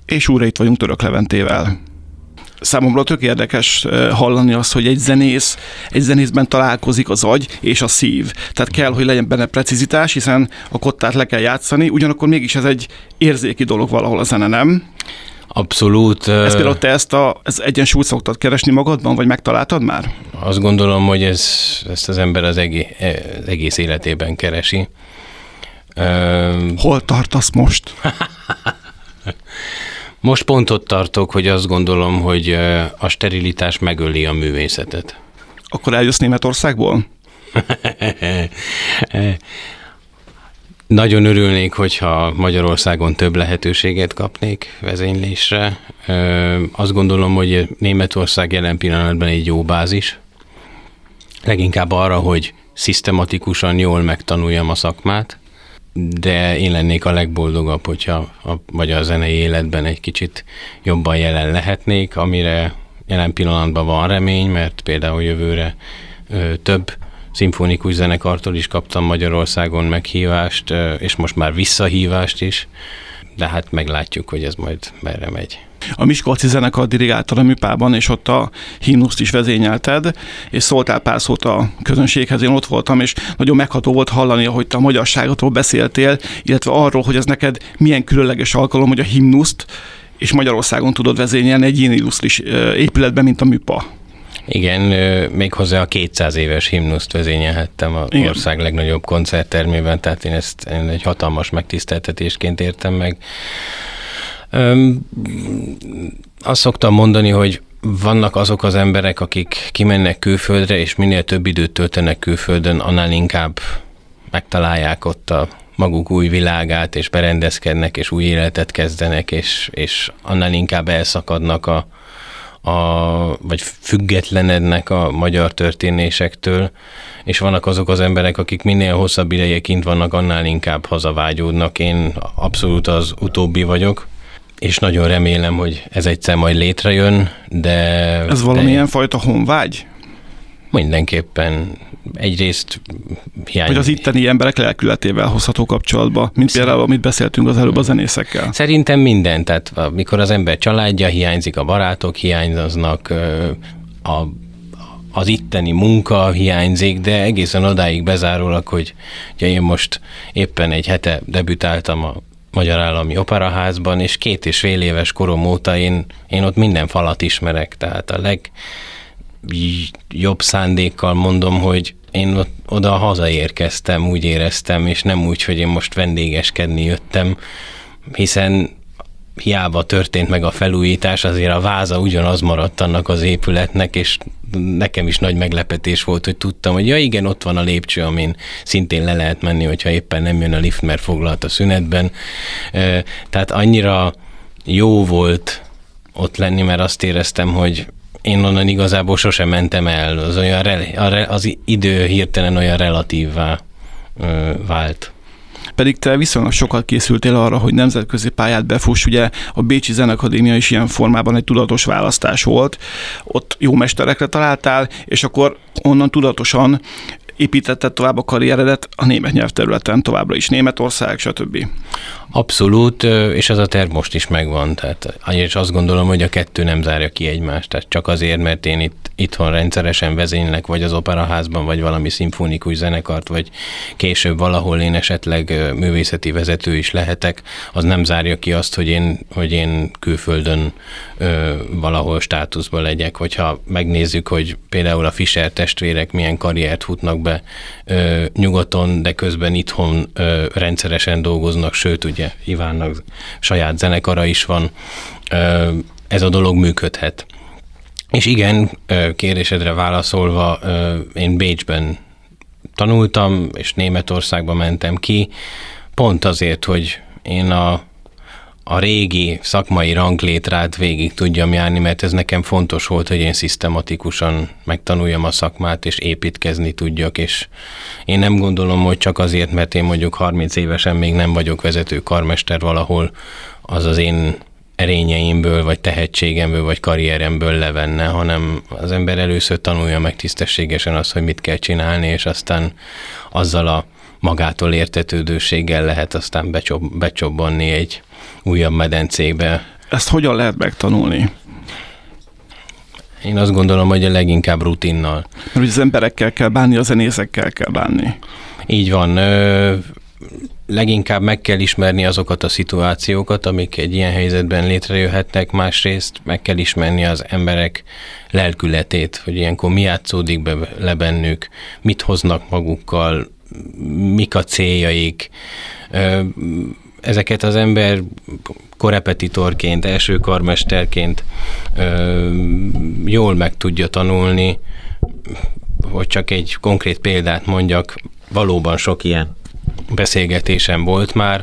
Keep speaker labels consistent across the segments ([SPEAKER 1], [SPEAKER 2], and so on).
[SPEAKER 1] És újra itt vagyunk Török Leventével. Számomra tök érdekes hallani azt, hogy egy zenészben találkozik az agy és a szív. Tehát kell, hogy legyen benne precizitás, hiszen a kottát le kell játszani, ugyanakkor mégis ez egy érzéki dolog valahol a zene, nem?
[SPEAKER 2] Abszolút.
[SPEAKER 1] Ez például te ezt egyensúlyt szoktad keresni magadban, vagy megtaláltad már?
[SPEAKER 2] Azt gondolom, hogy ezt az ember az egész életében keresi.
[SPEAKER 1] Hol tartasz most?
[SPEAKER 2] Most pont ott tartok, hogy azt gondolom, hogy a sterilitás megöli a művészetet.
[SPEAKER 1] Akkor eljössz Németországból?
[SPEAKER 2] Nagyon örülnék, hogyha Magyarországon több lehetőséget kapnék vezénylésre. Azt gondolom, hogy Németország jelen pillanatban egy jó bázis. Leginkább arra, hogy szisztematikusan jól megtanuljam a szakmát, de én lennék a legboldogabb, hogyha a magyar zenei életben egy kicsit jobban jelen lehetnék, amire jelen pillanatban van remény, mert például jövőre több szimfonikus zenekartól is kaptam Magyarországon meghívást, és most már visszahívást is, de hát meglátjuk, hogy ez majd merre megy.
[SPEAKER 1] A Miskolci zenekar dirigáltad a Műpában, és ott a himnuszt is vezényelted, és szóltál pár szót a közönséghez, én ott voltam, és nagyon megható volt hallani, ahogy te a magyarságotról beszéltél, illetve arról, hogy ez neked milyen különleges alkalom, hogy a himnuszt és Magyarországon tudod vezényelni egy ilyen illusztris épületben, mint a Műpa.
[SPEAKER 2] Igen, méghozzá a 200 éves himnuszt vezényelhettem az ország legnagyobb koncerttermében, tehát én ezt egy hatalmas megtiszteltetésként értem meg. Azt szoktam mondani, hogy vannak azok az emberek, akik kimennek külföldre, és minél több időt töltenek külföldön, annál inkább megtalálják ott a maguk új világát, és berendezkednek, és új életet kezdenek, és annál inkább elszakadnak vagy függetlenednek a magyar történésektől, és vannak azok az emberek, akik minél hosszabb ideje kint vannak, annál inkább hazavágyódnak. Én abszolút az utóbbi vagyok, és nagyon remélem, hogy ez egyszer majd létrejön, de...
[SPEAKER 1] Ez valamilyen fajta honvágy?
[SPEAKER 2] Mindenképpen. Egyrészt
[SPEAKER 1] Hogy az itteni emberek lelkületével hozható kapcsolatba, mint például, amit beszéltünk az előbb a zenészekkel.
[SPEAKER 2] Szerintem minden, tehát amikor az ember családja hiányzik, a barátok hiányoznak, az itteni munka hiányzik, de egészen odáig bezárólag, hogy ugye én most éppen egy hete debütáltam a Magyar Állami Operaházban, és 2,5 éves korom óta én ott minden falat ismerek, tehát a legjobb szándékkal mondom, hogy én oda hazaérkeztem, úgy éreztem, és nem úgy, hogy én most vendégeskedni jöttem, hiszen hiába történt meg a felújítás, azért a váza ugyanaz maradt annak az épületnek, és nekem is nagy meglepetés volt, hogy tudtam, hogy ja igen, ott van a lépcső, amin szintén le lehet menni, hogyha éppen nem jön a lift, mert foglalt a szünetben. Tehát annyira jó volt ott lenni, mert azt éreztem, hogy én onnan igazából sosem mentem el. Az idő hirtelen olyan relatívvá vált.
[SPEAKER 1] Pedig te viszonylag sokat készültél arra, hogy nemzetközi pályát befuss, ugye a Bécsi Zenekadémia is ilyen formában egy tudatos választás volt. Ott jó mesterekre találtál, és akkor onnan tudatosan építetted tovább a karrieredet a német nyelvterületen, továbbra is Németország, stb.
[SPEAKER 2] Abszolút, és ez a terv most is megvan. Tehát és azt gondolom, hogy a kettő nem zárja ki egymást. Tehát csak azért, mert én itthon rendszeresen vezénylek, vagy az operaházban, vagy valami szimfonikus zenekart, vagy később valahol én esetleg művészeti vezető is lehetek, az nem zárja ki azt, hogy én külföldön valahol státuszban legyek. Hogyha megnézzük, hogy például a Fischer testvérek milyen karriert futnak be nyugaton, de közben itthon rendszeresen dolgoznak, sőt, ugye Ivánnak saját zenekara is van, ez a dolog működhet. És igen, kérdésedre válaszolva, én Bécsben tanultam, és Németországba mentem ki, pont azért, hogy én a régi szakmai ranglétrát végig tudjam járni, mert ez nekem fontos volt, hogy én szisztematikusan megtanuljam a szakmát, és építkezni tudjak, és én nem gondolom, hogy csak azért, mert én mondjuk 30 évesen még nem vagyok vezető karmester valahol, az az én erényeimből, vagy tehetségemből, vagy karrieremből levenne, hanem az ember először tanulja meg tisztességesen azt, hogy mit kell csinálni, és aztán azzal a magától értetődőséggel lehet aztán becsobbanni egy újabb medencébe.
[SPEAKER 1] Ezt hogyan lehet megtanulni?
[SPEAKER 2] Én azt gondolom, hogy a leginkább rutinnal.
[SPEAKER 1] Mert az emberekkel kell bánni, a zenészekkel kell bánni.
[SPEAKER 2] Így van. Leginkább meg kell ismerni azokat a szituációkat, amik egy ilyen helyzetben létrejöhetnek, másrészt meg kell ismerni az emberek lelkületét, hogy ilyenkor mi játszódik le bennük, mit hoznak magukkal, mik a céljaik. Ezeket az ember korepetitorként, első karmesterként jól meg tudja tanulni, hogy csak egy konkrét példát mondjak, valóban sok ilyen beszélgetésem volt már,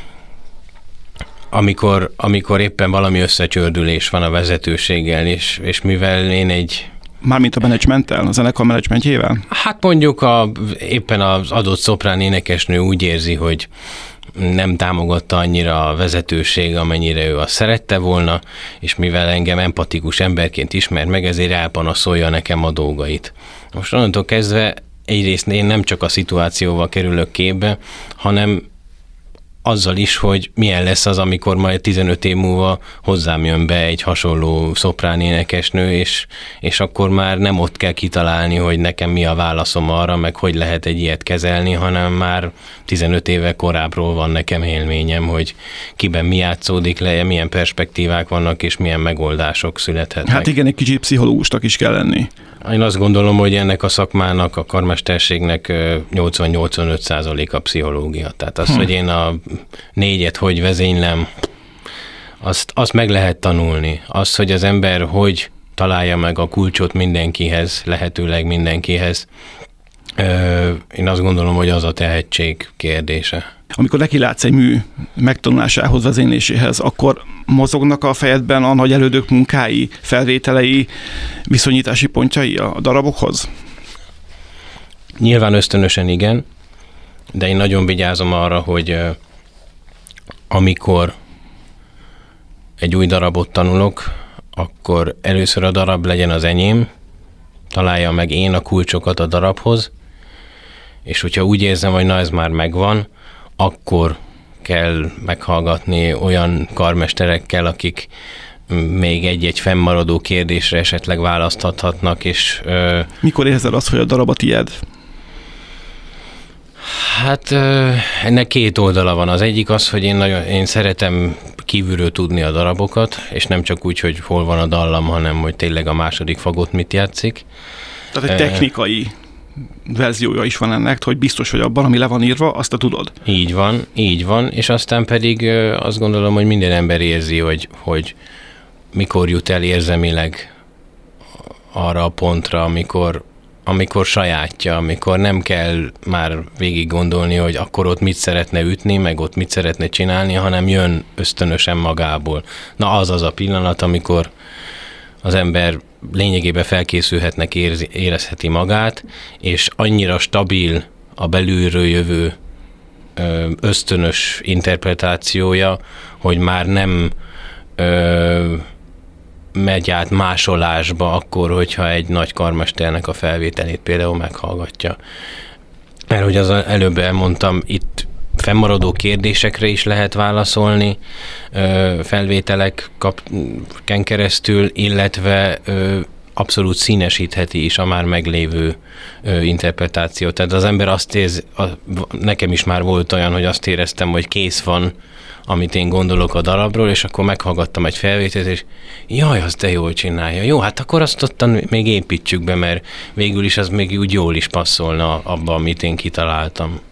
[SPEAKER 2] amikor éppen valami összecsördülés van a vezetőséggel, és mivel én egy...
[SPEAKER 1] Mármint a menedzsmenttel, a zenekar menedzsmentjével?
[SPEAKER 2] Hát mondjuk éppen az adott szoprán énekesnő úgy érzi, hogy nem támogatta annyira a vezetőség, amennyire ő azt szerette volna, és mivel engem empatikus emberként ismer meg, ezért elpanaszolja nekem a dolgait. Most onnantól kezdve egyrészt én nem csak a szituációval kerülök képbe, hanem azzal is, hogy milyen lesz az, amikor majd 15 év múlva hozzám jön be egy hasonló szoprán énekesnő, és akkor már nem ott kell kitalálni, hogy nekem mi a válaszom arra, meg hogy lehet egy ilyet kezelni, hanem már 15 éve korábbról van nekem élményem, hogy kiben mi játszódik le, milyen perspektívák vannak, és milyen megoldások születhetnek.
[SPEAKER 1] Hát igen, egy kicsit pszichológusnak is kell lenni.
[SPEAKER 2] Én azt gondolom, hogy ennek a szakmának, a karmesterségnek 80-85% a pszichológia. Tehát az, hogy én a 4-et hogy vezénylem, azt meg lehet tanulni. Az, hogy az ember hogy találja meg a kulcsot mindenkihez, lehetőleg mindenkihez, én azt gondolom, hogy az a tehetség kérdése.
[SPEAKER 1] Amikor nekilátsz egy mű megtanulásához, vezényléséhez, akkor mozognak a fejedben a nagy elődök munkái, felvételei, viszonyítási pontjai a darabokhoz?
[SPEAKER 2] Nyilván ösztönösen igen, de én nagyon vigyázom arra, hogy amikor egy új darabot tanulok, akkor először a darab legyen az enyém, találja meg én a kulcsokat a darabhoz, és hogyha úgy érzem, hogy na ez már megvan, akkor kell meghallgatni olyan karmesterekkel, akik még egy-egy fennmaradó kérdésre esetleg választhatnak, és...
[SPEAKER 1] Mikor érzed azt, hogy a darab a tied?
[SPEAKER 2] Hát ennek két oldala van. Az egyik az, hogy én szeretem kívülről tudni a darabokat, és nem csak úgy, hogy hol van a dallam, hanem hogy tényleg a második fagot mit játszik.
[SPEAKER 1] Tehát egy technikai verziója is van ennek, hogy biztos, hogy abban, ami le van írva, azt te tudod.
[SPEAKER 2] Így van, és aztán pedig azt gondolom, hogy minden ember érzi, hogy mikor jut el érzelmileg arra a pontra, amikor sajátja, amikor nem kell már végig gondolni, hogy akkor ott mit szeretne ütni, meg ott mit szeretne csinálni, hanem jön ösztönösen magából. Na az a pillanat, amikor az ember lényegében felkészülhetnek, érezheti magát, és annyira stabil a belülről jövő ösztönös interpretációja, hogy már nem megy át másolásba akkor, hogyha egy nagy karmesternek a felvételét például meghallgatja. Mert hogy az előbb elmondtam, itt fennmaradó kérdésekre is lehet válaszolni felvételeken keresztül, illetve abszolút színesítheti is a már meglévő interpretációt. Tehát az ember azt nekem is már volt olyan, hogy azt éreztem, hogy kész van, amit én gondolok a darabról, és akkor meghallgattam egy felvételt, és jaj, az de jól csinálja. Jó, hát akkor azt ottan még építsük be, mert végül is az még úgy jól is passzolna abba, amit én kitaláltam.